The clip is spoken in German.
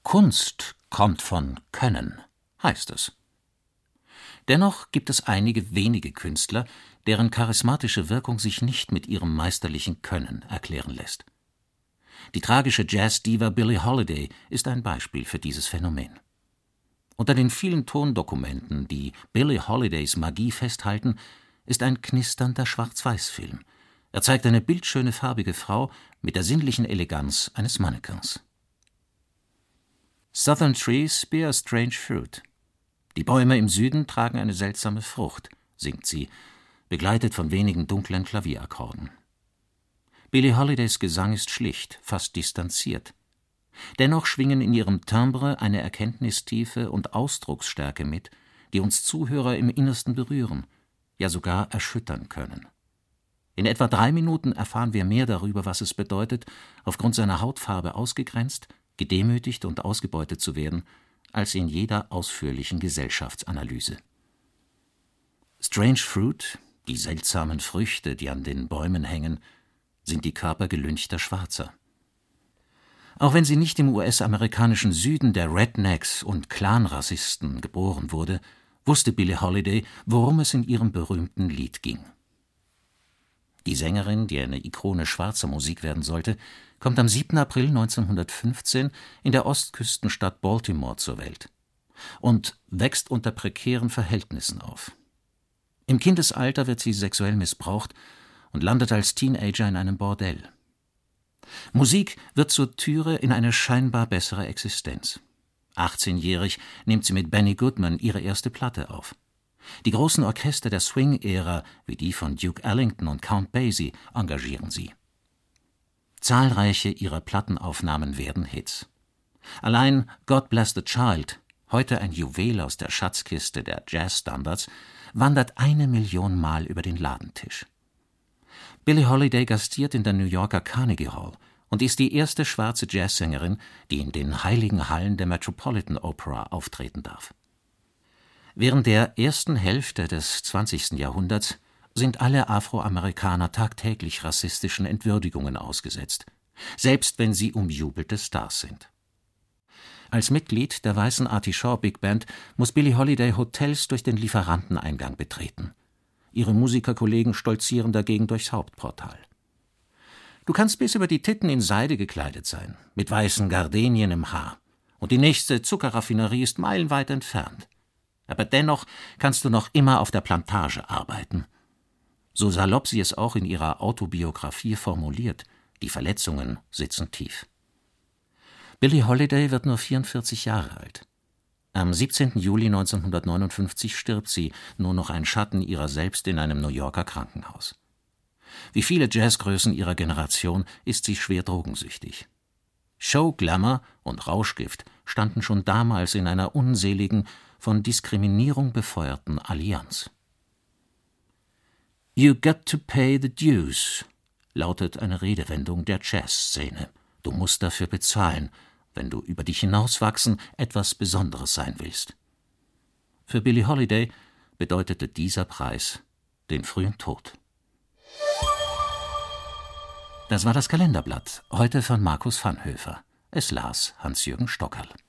Kunst kommt von Können, heißt es. Dennoch gibt es einige wenige Künstler, deren charismatische Wirkung sich nicht mit ihrem meisterlichen Können erklären lässt. Die tragische Jazz-Diva Billie Holiday ist ein Beispiel für dieses Phänomen. Unter den vielen Tondokumenten, die Billie Holidays Magie festhalten, ist ein knisternder Schwarz-Weiß-Film. Er zeigt eine bildschöne farbige Frau mit der sinnlichen Eleganz eines Mannequins. Southern trees bear strange fruit. Die Bäume im Süden tragen eine seltsame Frucht, singt sie, begleitet von wenigen dunklen Klavierakkorden. Billie Holidays Gesang ist schlicht, fast distanziert. Dennoch schwingen in ihrem Timbre eine Erkenntnistiefe und Ausdrucksstärke mit, die uns Zuhörer im Innersten berühren, ja sogar erschüttern können. In etwa 3 Minuten erfahren wir mehr darüber, was es bedeutet, aufgrund seiner Hautfarbe ausgegrenzt, gedemütigt und ausgebeutet zu werden, als in jeder ausführlichen Gesellschaftsanalyse. Strange Fruit, die seltsamen Früchte, die an den Bäumen hängen, sind die Körper gelynchter Schwarzer. Auch wenn sie nicht im US-amerikanischen Süden der Rednecks und Clanrassisten geboren wurde, wusste Billie Holiday, worum es in ihrem berühmten Lied ging. Die Sängerin, die eine Ikone schwarzer Musik werden sollte, kommt am 7. April 1915 in der Ostküstenstadt Baltimore zur Welt und wächst unter prekären Verhältnissen auf. Im Kindesalter wird sie sexuell missbraucht und landet als Teenager in einem Bordell. Musik wird zur Türe in eine scheinbar bessere Existenz. 18-jährig nimmt sie mit Benny Goodman ihre erste Platte auf. Die großen Orchester der Swing-Ära, wie die von Duke Ellington und Count Basie, engagieren sie. Zahlreiche ihrer Plattenaufnahmen werden Hits. Allein God Bless the Child, heute ein Juwel aus der Schatzkiste der Jazzstandards, wandert 1 Million Mal über den Ladentisch. Billie Holiday gastiert in der New Yorker Carnegie Hall und ist die erste schwarze Jazzsängerin, die in den heiligen Hallen der Metropolitan Opera auftreten darf. Während der ersten Hälfte des 20. Jahrhunderts sind alle Afroamerikaner tagtäglich rassistischen Entwürdigungen ausgesetzt, selbst wenn sie umjubelte Stars sind. Als Mitglied der weißen Artie Shaw Big Band muss Billie Holiday Hotels durch den Lieferanteneingang betreten. Ihre Musikerkollegen stolzieren dagegen durchs Hauptportal. Du kannst bis über die Titten in Seide gekleidet sein, mit weißen Gardenien im Haar, und die nächste Zuckerraffinerie ist meilenweit entfernt. Aber dennoch kannst du noch immer auf der Plantage arbeiten. So salopp sie es auch in ihrer Autobiografie formuliert, die Verletzungen sitzen tief. Billie Holiday wird nur 44 Jahre alt. Am 17. Juli 1959 stirbt sie, nur noch ein Schatten ihrer selbst in einem New Yorker Krankenhaus. Wie viele Jazzgrößen ihrer Generation ist sie schwer drogensüchtig. Show, Glamour und Rauschgift standen schon damals in einer unseligen, von Diskriminierung befeuerten Allianz. You got to pay the dues, lautet eine Redewendung der Jazzszene. Du musst dafür bezahlen, wenn du über dich hinauswachsen, etwas Besonderes sein willst. Für Billie Holiday bedeutete dieser Preis den frühen Tod. Das war das Kalenderblatt, heute von Markus Vanhöfer. Es las Hans-Jürgen Stockerl.